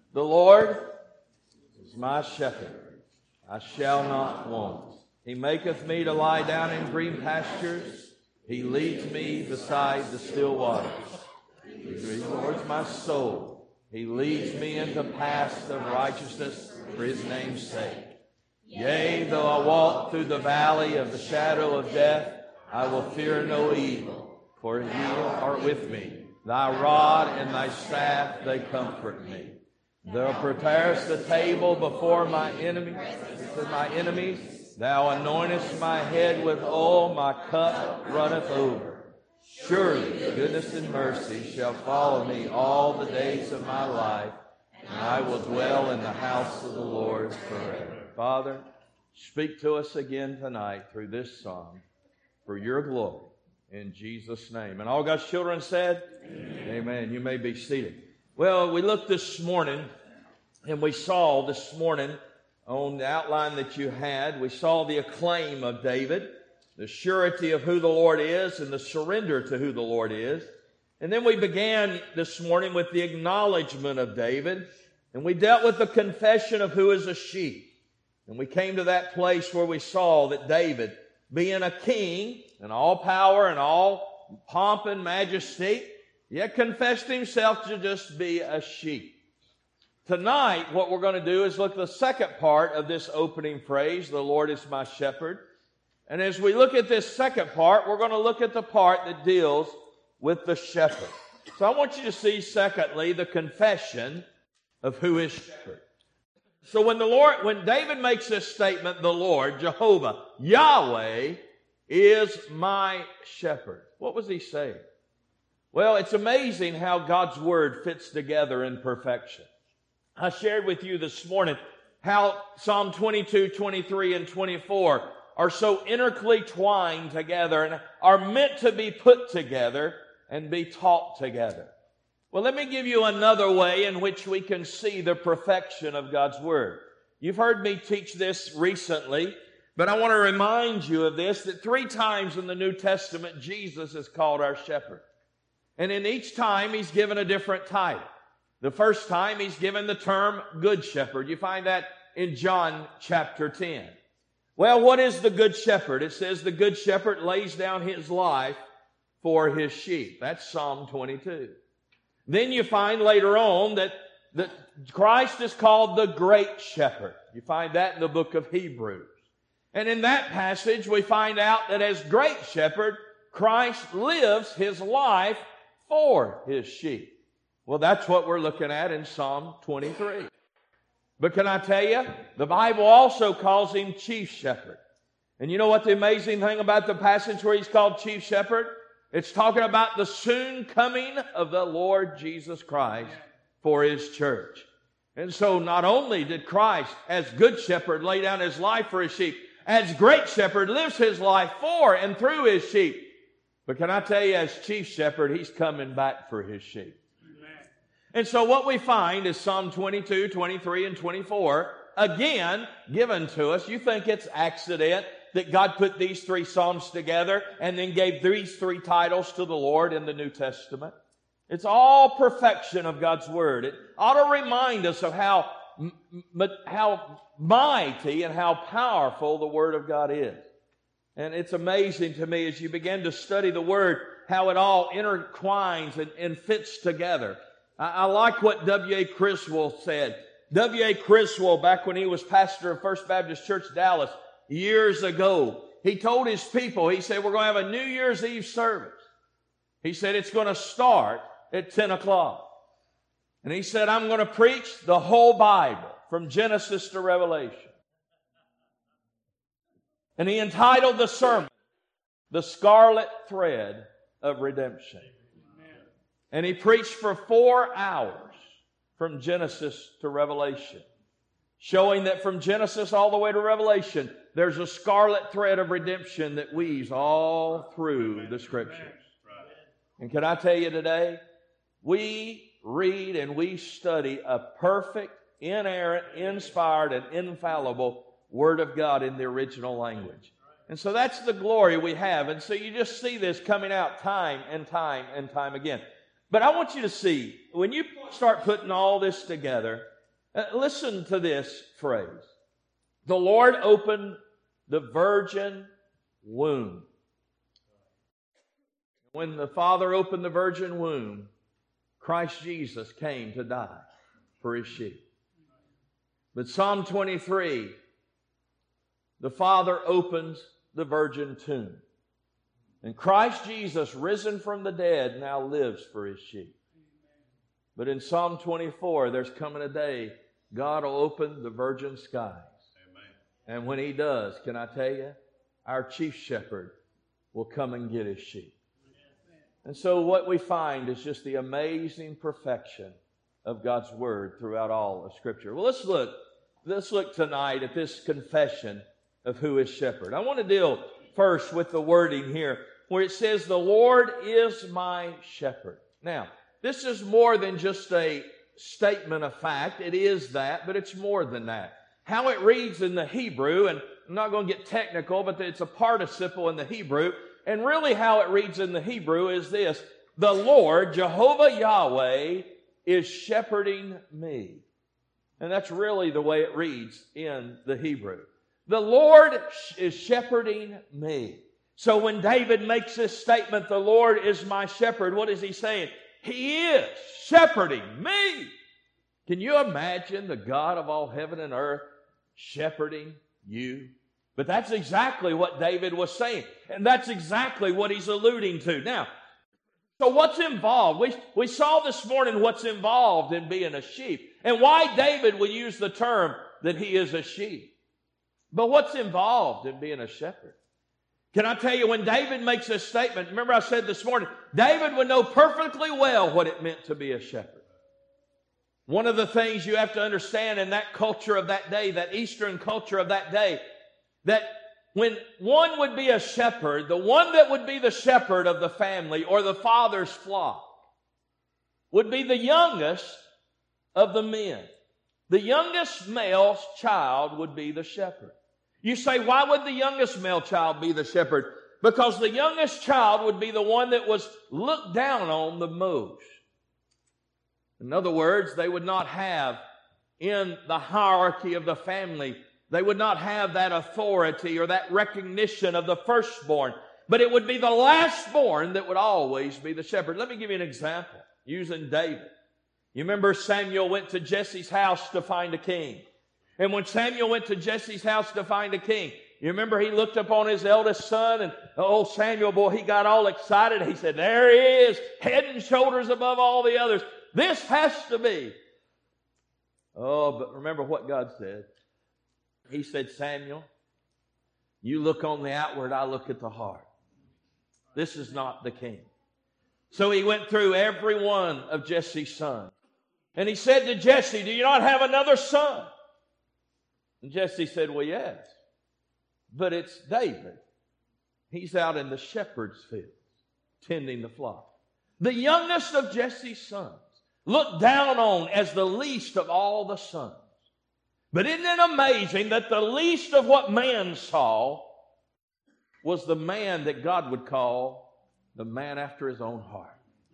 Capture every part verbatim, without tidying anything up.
The Lord is my shepherd. I shall not want. He maketh me to lie down in green pastures. He leads me beside the still waters. He restores my soul. He leads me into paths of righteousness for his name's sake. Yea, though I walk through the valley of the shadow of death, I will fear no evil, for you are with me. Thy rod and thy staff, they comfort me. Thou preparest the table before my enemies, for my enemies. Thou anointest my head with oil, my cup runneth over. Surely goodness and mercy shall follow me all the days of my life, and I will dwell in the house of the Lord forever. Father, speak to us again tonight through this song for your glory in Jesus' name. And all God's children said, Amen. Amen. You may be seated. Well, we looked this morning and we saw this morning on the outline that you had, we saw the acclaim of David, the surety of who the Lord is and the surrender to who the Lord is. And then we began this morning with the acknowledgement of David, and we dealt with the confession of who is a sheep. And we came to that place where we saw that David, being a king and all power and all pomp and majesty, yet confessed himself to just be a sheep. Tonight, what we're going to do is look at the second part of this opening phrase, the Lord is my shepherd. And as we look at this second part, we're going to look at the part that deals with the shepherd. So I want you to see, secondly, the confession of who is shepherd. So when the Lord, when David makes this statement, the Lord, Jehovah, Yahweh is my shepherd. What was he saying? Well, it's amazing how God's word fits together in perfection. I shared with you this morning how Psalm twenty-two, twenty-three, and twenty-four are so intricately twined together and are meant to be put together and be taught together. Well, let me give you another way in which we can see the perfection of God's Word. You've heard me teach this recently, but I want to remind you of this, that three times in the New Testament, Jesus is called our shepherd. And in each time, he's given a different title. The first time, he's given the term Good Shepherd. You find that in John chapter ten. Well, what is the Good Shepherd? It says the Good Shepherd lays down his life for his sheep. That's Psalm twenty-two. Then you find later on that, that Christ is called the Great Shepherd. You find that in the book of Hebrews. And in that passage, we find out that as Great Shepherd, Christ lives his life for his sheep. Well, that's what we're looking at in Psalm twenty-three. But can I tell you, the Bible also calls him Chief Shepherd. And you know what the amazing thing about the passage where he's called Chief Shepherd? It's talking about the soon coming of the Lord Jesus Christ for his church. And so not only did Christ, as Good Shepherd, lay down his life for his sheep, as Great Shepherd lives his life for and through his sheep, but can I tell you, as Chief Shepherd, he's coming back for his sheep. And so what we find is Psalm twenty-two, twenty-three, and twenty-four, again, given to us. You think it's accident that God put these three Psalms together and then gave these three titles to the Lord in the New Testament? It's all perfection of God's Word. It ought to remind us of how, how mighty and how powerful the Word of God is. And it's amazing to me as you begin to study the Word, how it all intertwines and, and fits together. I, I like what W A Criswell said. W A Criswell, back when he was pastor of First Baptist Church, Dallas, years ago, he told his people, he said, we're going to have a New Year's Eve service. He said, it's going to start at ten o'clock. And he said, I'm going to preach the whole Bible from Genesis to Revelation. And he entitled the sermon, The Scarlet Thread of Redemption. And he preached for four hours from Genesis to Revelation, showing that from Genesis all the way to Revelation, there's a scarlet thread of redemption that weaves all through the Scriptures. And can I tell you today, we read and we study a perfect, inerrant, inspired, and infallible Word of God in the original language. And so that's the glory we have. And so you just see this coming out time and time and time again. But I want you to see, when you start putting all this together, Uh, listen to this phrase. The Lord opened the virgin womb. When the Father opened the virgin womb, Christ Jesus came to die for His sheep. But Psalm twenty-three, the Father opens the virgin tomb. And Christ Jesus, risen from the dead, now lives for His sheep. But in Psalm twenty-four, there's coming a day God will open the virgin skies. Amen. And when He does, can I tell you, our chief shepherd will come and get His sheep. And so what we find is just the amazing perfection of God's Word throughout all of Scripture. Well, let's look, let's look tonight at this confession of who is shepherd. I want to deal first with the wording here where it says, the Lord is my shepherd. Now, this is more than just a statement of fact. It is that, but it's more than that. How it reads in the Hebrew, and I'm not going to get technical, but it's a participle in the Hebrew. And really how it reads in the Hebrew is this: the Lord, Jehovah Yahweh, is shepherding me. And that's really the way it reads in the Hebrew. The Lord is shepherding me. So when David makes this statement, the Lord is my shepherd, what is he saying? He is shepherding me. Can you imagine the God of all heaven and earth shepherding you? But that's exactly what David was saying. And that's exactly what he's alluding to. Now, so what's involved? We, we saw this morning what's involved in being a sheep. And why David will use the term that he is a sheep. But what's involved in being a shepherd? Can I tell you, when David makes this statement, remember I said this morning, David would know perfectly well what it meant to be a shepherd. One of the things you have to understand in that culture of that day, that Eastern culture of that day, that when one would be a shepherd, the one that would be the shepherd of the family or the father's flock would be the youngest of the men. The youngest male child would be the shepherd. You say, why would the youngest male child be the shepherd? Because the youngest child would be the one that was looked down on the most. In other words, they would not have in the hierarchy of the family, they would not have that authority or that recognition of the firstborn. But it would be the lastborn that would always be the shepherd. Let me give you an example using David. You remember Samuel went to Jesse's house to find a king. And when Samuel went to Jesse's house to find a king, you remember he looked upon his eldest son, and oh, Samuel, boy, he got all excited. He said, there he is, head and shoulders above all the others. This has to be. Oh, but remember what God said. He said, Samuel, you look on the outward, I look at the heart. This is not the king. So he went through every one of Jesse's sons. And he said to Jesse, do you not have another son? And Jesse said, well, yes. But it's David. He's out in the shepherd's fields, tending the flock. The youngest of Jesse's sons, looked down on as the least of all the sons. But isn't it amazing that the least of what man saw was the man that God would call the man after His own heart?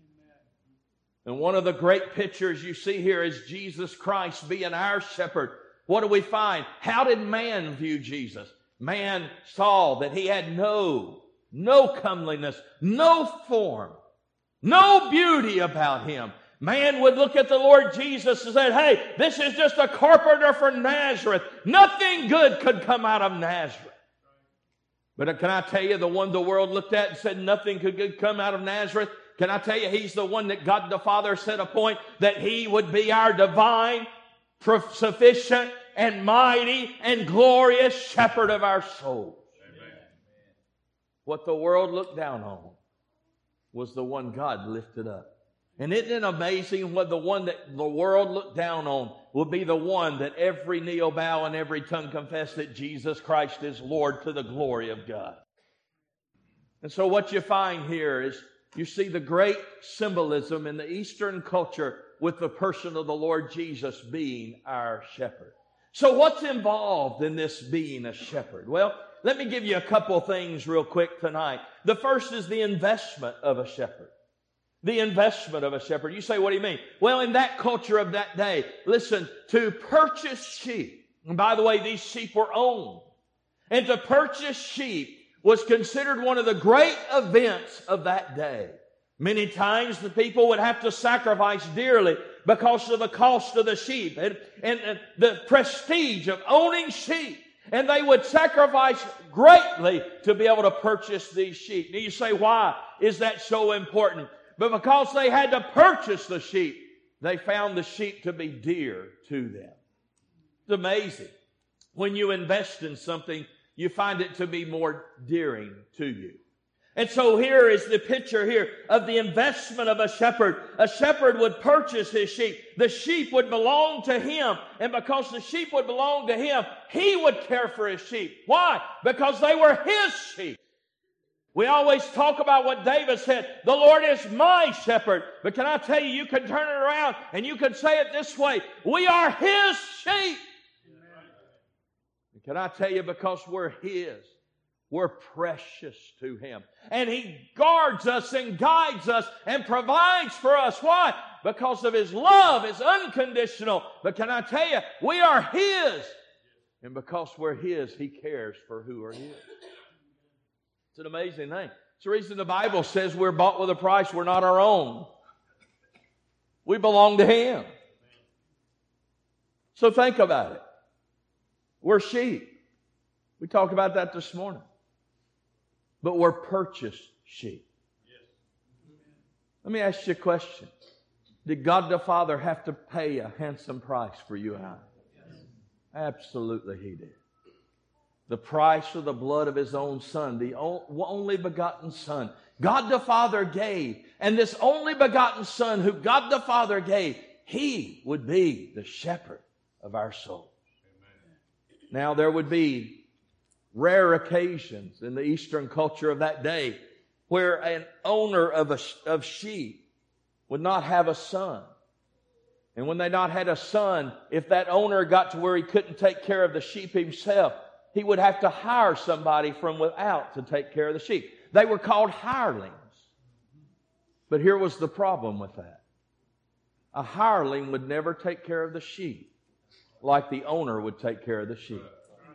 And one of the great pictures you see here is Jesus Christ being our shepherd. What do we find? How did man view Jesus? Man saw that He had no, no comeliness, no form, no beauty about Him. Man would look at the Lord Jesus and say, hey, this is just a carpenter from Nazareth. Nothing good could come out of Nazareth. But can I tell you, the one the world looked at and said nothing could come out of Nazareth? Can I tell you, He's the one that God the Father set a point that He would be our divine, sufficient, and mighty, and glorious shepherd of our souls. Amen. What the world looked down on was the one God lifted up. And isn't it amazing what the one that the world looked down on will be the one that every knee will bow and every tongue confess that Jesus Christ is Lord to the glory of God. And so what you find here is you see the great symbolism in the Eastern culture with the person of the Lord Jesus being our shepherd. So what's involved in this being a shepherd? Well, let me give you a couple things real quick tonight. The first is the investment of a shepherd. The investment of a shepherd. You say, what do you mean? Well, in that culture of that day, listen, to purchase sheep, and by the way, these sheep were owned, and to purchase sheep was considered one of the great events of that day. Many times the people would have to sacrifice dearly because of the cost of the sheep and, and, and the prestige of owning sheep. And they would sacrifice greatly to be able to purchase these sheep. Now you say, why is that so important? But because they had to purchase the sheep, they found the sheep to be dear to them. It's amazing. When you invest in something, you find it to be more dearing to you. And so here is the picture here of the investment of a shepherd. A shepherd would purchase his sheep. The sheep would belong to him. And because the sheep would belong to him, he would care for his sheep. Why? Because they were his sheep. We always talk about what David said, the Lord is my shepherd. But can I tell you, you can turn it around and you can say it this way, we are his sheep. And can I tell you, because we're his, we're precious to him. And he guards us and guides us and provides for us. Why? Because of his love is unconditional. But can I tell you, we are his. And because we're his, he cares for who are his. It's an amazing thing. It's the reason the Bible says we're bought with a price. We're not our own. We belong to him. So think about it. We're sheep. We talked about that this morning. But we're purchased sheep. Let me ask you a question. Did God the Father have to pay a handsome price for you and I? Absolutely he did. The price of the blood of his own Son, the only begotten Son. God the Father gave. And this only begotten Son who God the Father gave, he would be the shepherd of our souls. Now there would be rare occasions in the Eastern culture of that day where an owner of, a, of sheep would not have a son. And when they not had a son, if that owner got to where he couldn't take care of the sheep himself, he would have to hire somebody from without to take care of the sheep. They were called hirelings. But here was the problem with that. A hireling would never take care of the sheep like the owner would take care of the sheep.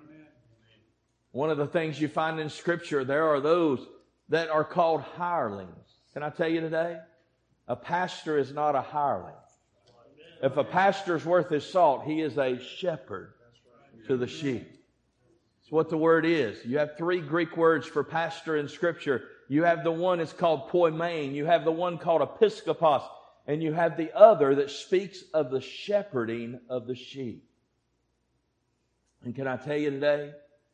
One of the things you find in Scripture, there are those that are called hirelings. Can I tell you today? A pastor is not a hireling. If a pastor's worth his salt, he is a shepherd to the sheep. It's what the word is. You have three Greek words for pastor in Scripture. You have the one that's called poimen. You have the one called episkopos. And you have the other that speaks of the shepherding of the sheep. And can I tell you today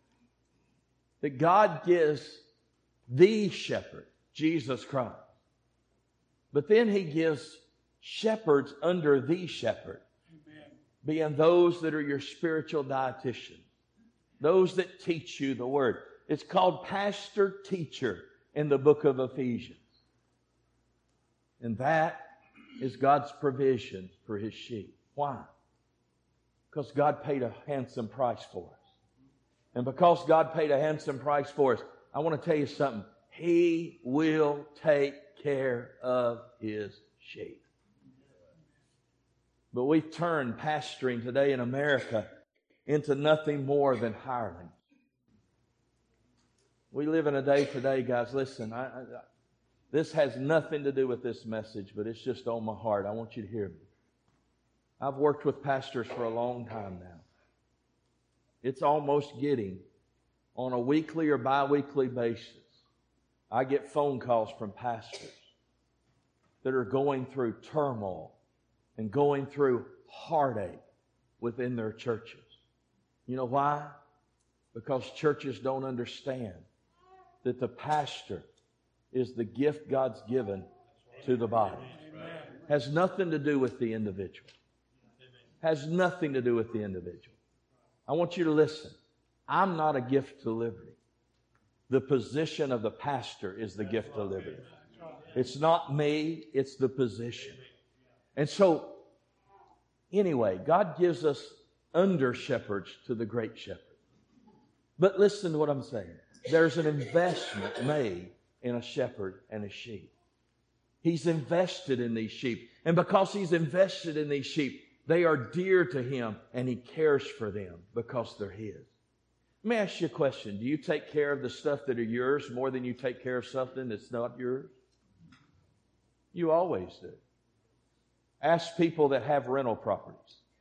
that God gives the shepherd, Jesus Christ. But then he gives shepherds under the shepherd, amen, being those that are your spiritual dietitians, those that teach you the word. It's called pastor teacher in the book of Ephesians. And that is God's provision for his sheep. Why? Because God paid a handsome price for us. And because God paid a handsome price for us, I want to tell you something. He will take care of his sheep. But we've turned pastoring today in America into nothing more than hireling. We live in a day today, guys, listen, I, I, this has nothing to do with this message, but it's just on my heart. I want you to hear me. I've worked with pastors for a long time now. It's almost getting, on a weekly or bi-weekly basis, I get phone calls from pastors that are going through turmoil and going through heartache within their churches. You know why? Because churches don't understand that the pastor is the gift God's given to the body. Has nothing to do with the individual. Has nothing to do with the individual. I want you to listen. I'm not a gift to liberty. The position of the pastor is the gift to liberty. It's not me, it's the position. And so, anyway, God gives us under shepherds to the great shepherd. But listen to what I'm saying. There's an investment made in a shepherd and a sheep. He's invested in these sheep. And because He's invested in these sheep, they are dear to Him, and He cares for them because they're His. Let me ask you a question. Do you take care of the stuff that are yours more than you take care of something that's not yours? You always do. Ask people that have rental properties.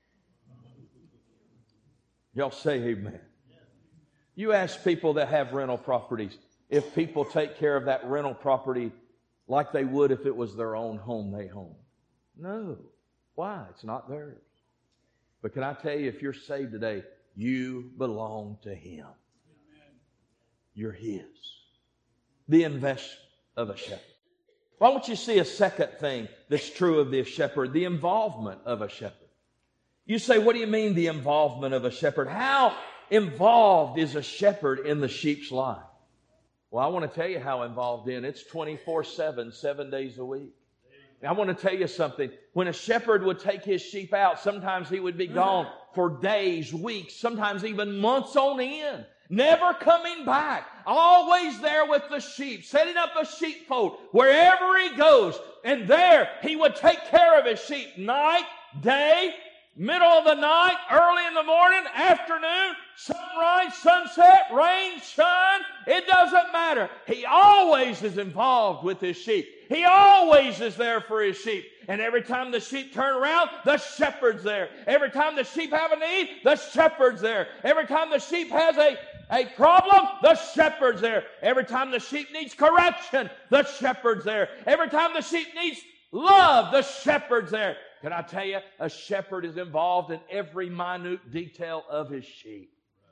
Y'all say amen. You ask people that have rental properties if people take care of that rental property like they would if it was their own home they own. No. Why? It's not theirs. But can I tell you, if you're saved today, you belong to Him. You're His. The investment of a shepherd. Why don't you see a second thing that's true of the shepherd? The involvement of a shepherd. You say, what do you mean the involvement of a shepherd? How involved is a shepherd in the sheep's life? Well, I want to tell you how involved in. It's twenty-four seven, seven days a week. I want to tell you something. When a shepherd would take his sheep out, sometimes he would be gone for days, weeks, sometimes even months on end. Never coming back. Always there with the sheep, setting up a sheepfold wherever he goes. And there he would take care of his sheep night, day, middle of the night, early in the morning, afternoon, sunrise, sunset, rain, sun. It doesn't matter. He always is involved with his sheep. He always is there for his sheep. And every time the sheep turn around, the shepherd's there. Every time the sheep have a need, the shepherd's there. Every time the sheep has a, a problem, the shepherd's there. Every time the sheep needs correction, the shepherd's there. Every time the sheep needs love, the shepherd's there. Can I tell you, a shepherd is involved in every minute detail of his sheep.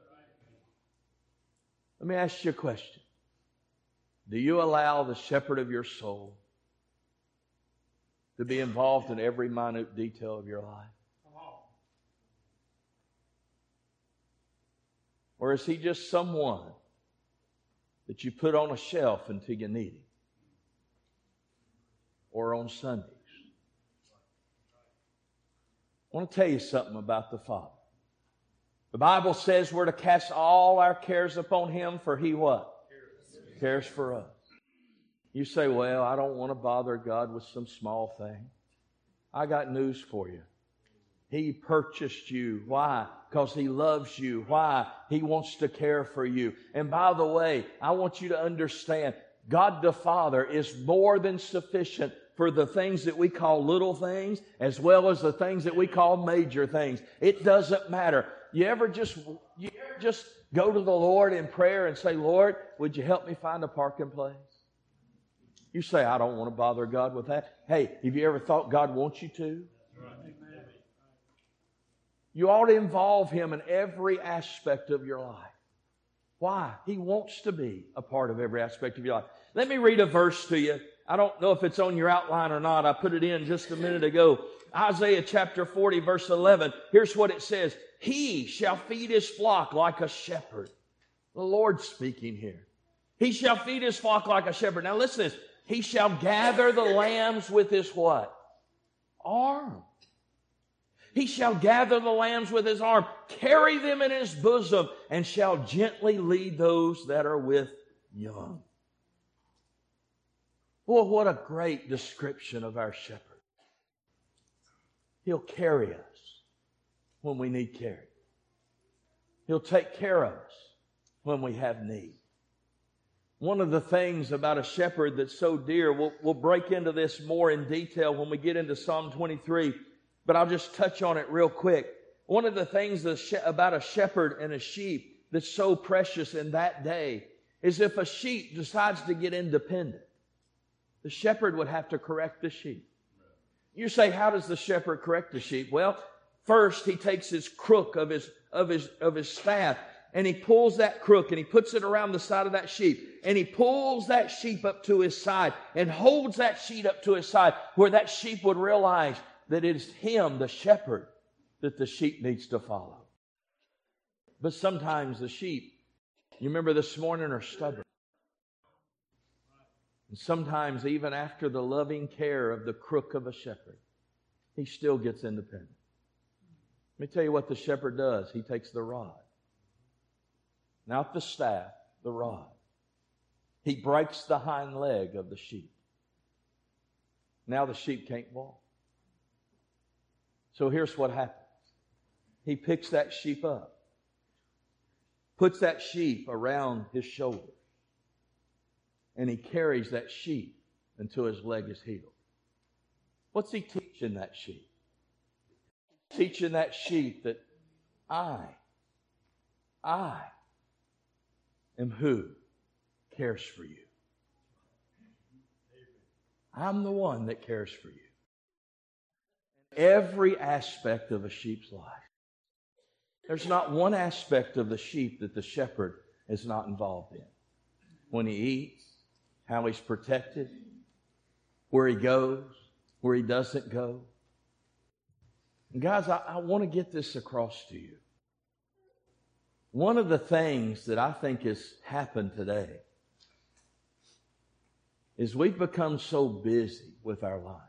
Let me ask you a question. Do you allow the shepherd of your soul to be involved in every minute detail of your life? Or is he just someone that you put on a shelf until you need him? Or on Sundays? I want to tell you something about the Father. The Bible says we're to cast all our cares upon Him, for He what? Cares for us. You say, well, I don't want to bother God with some small thing. I got news for you. He purchased you. Why? Because He loves you. Why? He wants to care for you. And by the way, I want you to understand, God the Father is more than sufficient for the things that we call little things, as well as the things that we call major things. It doesn't matter. You ever just, you ever just go to the Lord in prayer and say, Lord, would you help me find a parking place? You say, I don't want to bother God with that. Hey, have you ever thought God wants you to? You ought to involve Him in every aspect of your life. Why? He wants to be a part of every aspect of your life. Let me read a verse to you. I don't know if it's on your outline or not. I put it in just a minute ago. Isaiah chapter forty, verse eleven. Here's what it says. He shall feed His flock like a shepherd. The Lord's speaking here. He shall feed His flock like a shepherd. Now listen to this. He shall gather the lambs with His what? Arm. He shall gather the lambs with His arm, carry them in His bosom, and shall gently lead those that are with young. Boy, what a great description of our shepherd. He'll carry us when we need carry. He'll take care of us when we have need. One of the things about a shepherd that's so dear, we'll, we'll break into this more in detail when we get into Psalm twenty-three, but I'll just touch on it real quick. One of the things about a shepherd and a sheep that's so precious in that day is if a sheep decides to get independent, the shepherd would have to correct the sheep. You say, how does the shepherd correct the sheep? Well, first he takes his crook of his, of his, of his staff, and he pulls that crook and he puts it around the side of that sheep. And he pulls that sheep up to his side and holds that sheep up to his side where that sheep would realize that it is him, the shepherd, that the sheep needs to follow. But sometimes the sheep, you remember this morning, are stubborn. And sometimes even after the loving care of the crook of a shepherd, he still gets independent. Let me tell you what the shepherd does. He takes the rod. Not the staff, the rod. He breaks the hind leg of the sheep. Now the sheep can't walk. So here's what happens. He picks that sheep up, puts that sheep around his shoulders, and he carries that sheep until his leg is healed. What's he teaching that sheep? Teaching that sheep that I, I am who cares for you. I'm the one that cares for you. Every aspect of a sheep's life. There's not one aspect of the sheep that the shepherd is not involved in. When he eats, how he's protected, where he goes, where he doesn't go. And guys, I, I want to get this across to you. One of the things that I think has happened today is we've become so busy with our lives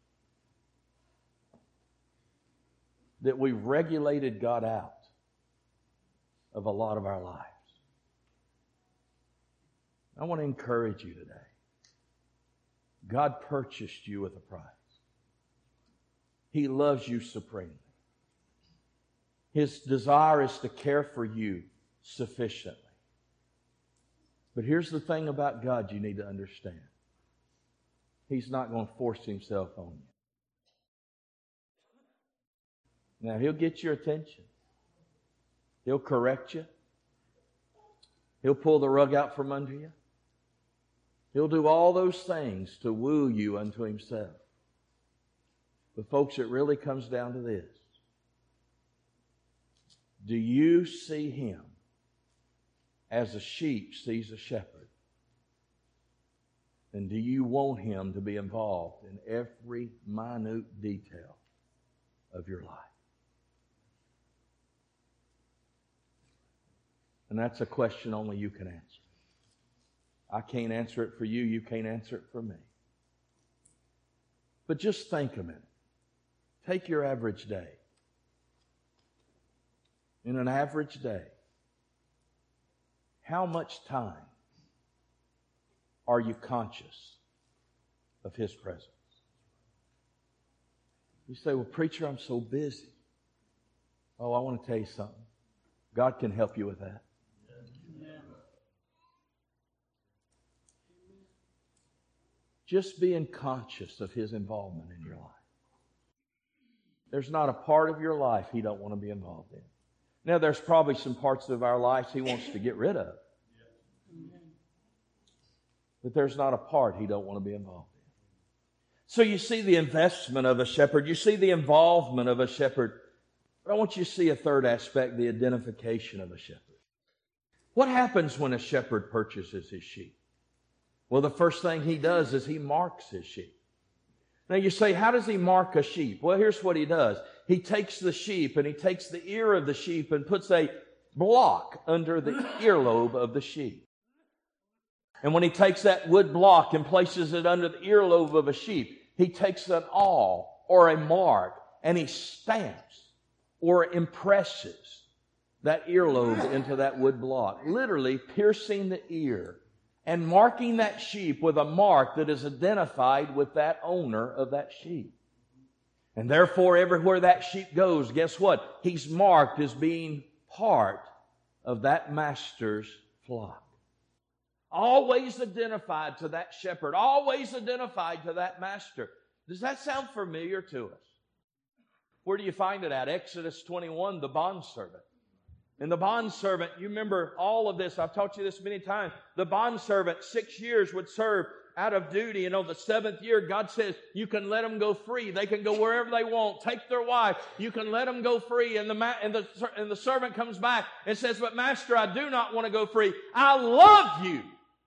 that we've regulated God out of a lot of our lives. I want to encourage you today. God purchased you with a price. He loves you supremely. His desire is to care for you sufficiently. But here's the thing about God you need to understand. He's not going to force himself on you. Now, he'll get your attention. He'll correct you. He'll pull the rug out from under you. He'll do all those things to woo you unto himself. But folks, it really comes down to this. Do you see him as a sheep sees a shepherd? And do you want him to be involved in every minute detail of your life? And that's a question only you can answer. I can't answer it for you. You can't answer it for me. But just think a minute. Take your average day. In an average day, how much time are you conscious of his presence? You say, well, preacher, I'm so busy. Oh, I want to tell you something. God can help you with that. Just being conscious of his involvement in your life. There's not a part of your life he don't want to be involved in. Now, there's probably some parts of our lives he wants to get rid of. But there's not a part he don't want to be involved in. So you see the investment of a shepherd. You see the involvement of a shepherd. But I want you to see a third aspect, the identification of a shepherd. What happens when a shepherd purchases his sheep? Well, the first thing he does is he marks his sheep. Now you say, how does he mark a sheep? Well, here's what he does. He takes the sheep and he takes the ear of the sheep and puts a block under the earlobe of the sheep. And when he takes that wood block and places it under the earlobe of a sheep, he takes an awl or a mark and he stamps or impresses that earlobe into that wood block, literally piercing the ear and marking that sheep with a mark that is identified with that owner of that sheep. And therefore, everywhere that sheep goes, guess what? He's marked as being part of that master's flock. Always identified to that shepherd. Always identified to that master. Does that sound familiar to us? Where do you find it at? Exodus twenty-one, the bondservant. And the bondservant, you remember all of this. I've taught you this many times. The bondservant, six years would serve out of duty. And on the seventh year, God says, you can let them go free. They can go wherever they want. Take their wife. You can let them go free. And the, ma- and the, and the servant comes back and says, but master, I do not want to go free. I love you.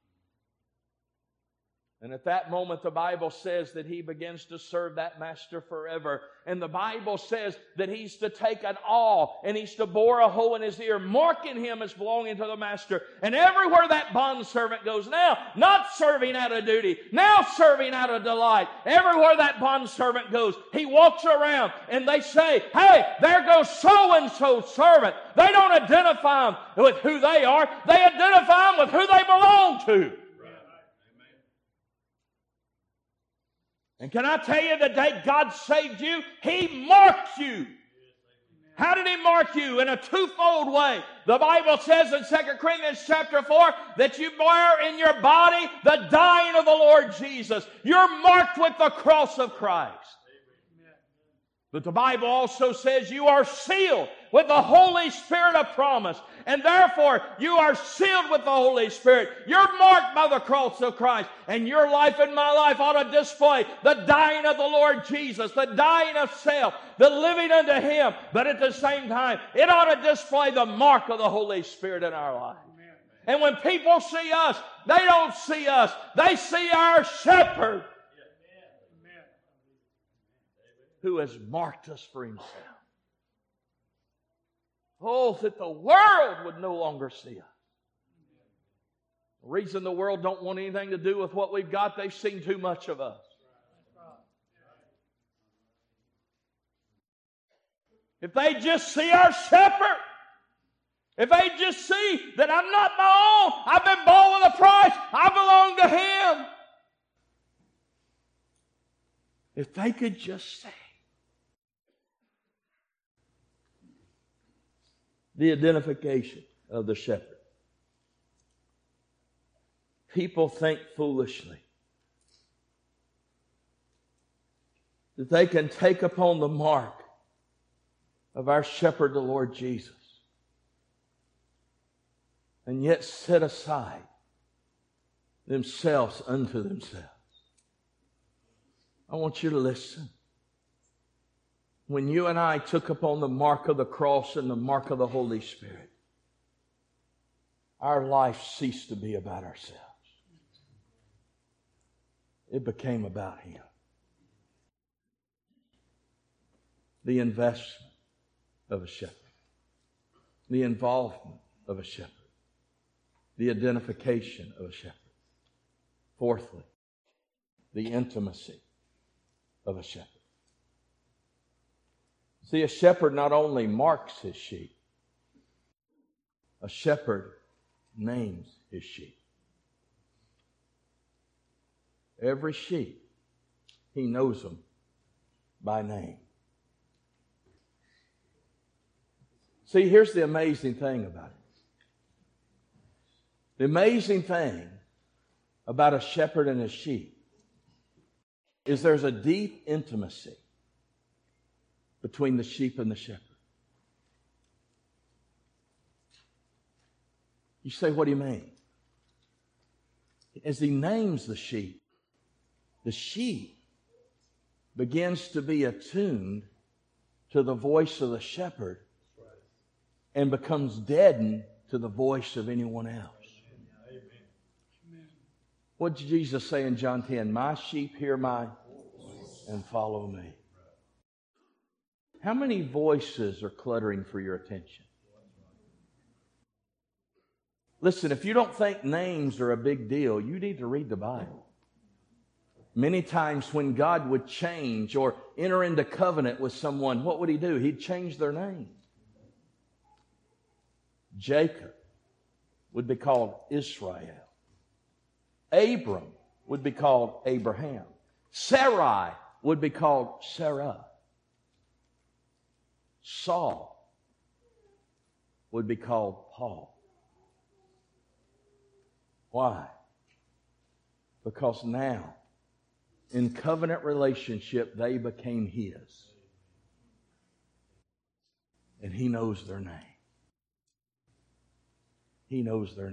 And at that moment, the Bible says that he begins to serve that master forever. And the Bible says that he's to take an awl and he's to bore a hole in his ear, marking him as belonging to the master. And everywhere that bondservant goes now, not serving out of duty, now serving out of delight. Everywhere that bondservant goes, he walks around and they say, hey, there goes so-and-so servant. They don't identify them with who they are. They identify them with who they belong to. And can I tell you, the day God saved you, He marked you. How did He mark you? In a twofold way. The Bible says in Second Corinthians chapter four that you bear in your body the dying of the Lord Jesus. You're marked with the cross of Christ. But the Bible also says you are sealed with the Holy Spirit of promise. And therefore, you are sealed with the Holy Spirit. You're marked by the cross of Christ. And your life and my life ought to display the dying of the Lord Jesus, the dying of self, the living unto Him. But at the same time, it ought to display the mark of the Holy Spirit in our life. And when people see us, they don't see us. They see our shepherd, who has marked us for Himself. Oh, that the world would no longer see us. The reason the world don't want anything to do with what we've got, they've seen too much of us. If they just see our shepherd, if they just see that I'm not my own, I've been bought with a price, I belong to Him. If they could just say, the identification of the shepherd. People think foolishly that they can take upon the mark of our shepherd, the Lord Jesus, and yet set aside themselves unto themselves. I want you to listen. When you and I took upon the mark of the cross and the mark of the Holy Spirit, our life ceased to be about ourselves. It became about Him. The investment of a shepherd. The involvement of a shepherd. The identification of a shepherd. Fourthly, the intimacy of a shepherd. See, a shepherd not only marks his sheep, a shepherd names his sheep. Every sheep, he knows them by name. See, here's the amazing thing about it. The amazing thing about a shepherd and his sheep is there's a deep intimacy between the sheep and the shepherd. You say, what do you mean? As he names the sheep, the sheep begins to be attuned to the voice of the shepherd and becomes deadened to the voice of anyone else. What did Jesus say in John ten? My sheep hear my voice and follow me. How many voices are cluttering for your attention? Listen, if you don't think names are a big deal, you need to read the Bible. Many times when God would change or enter into covenant with someone, what would He do? He'd change their name. Jacob would be called Israel. Abram would be called Abraham. Sarai would be called Sarah. Saul would be called Paul. Why? Because now, in covenant relationship, they became His. And He knows their name. He knows their name.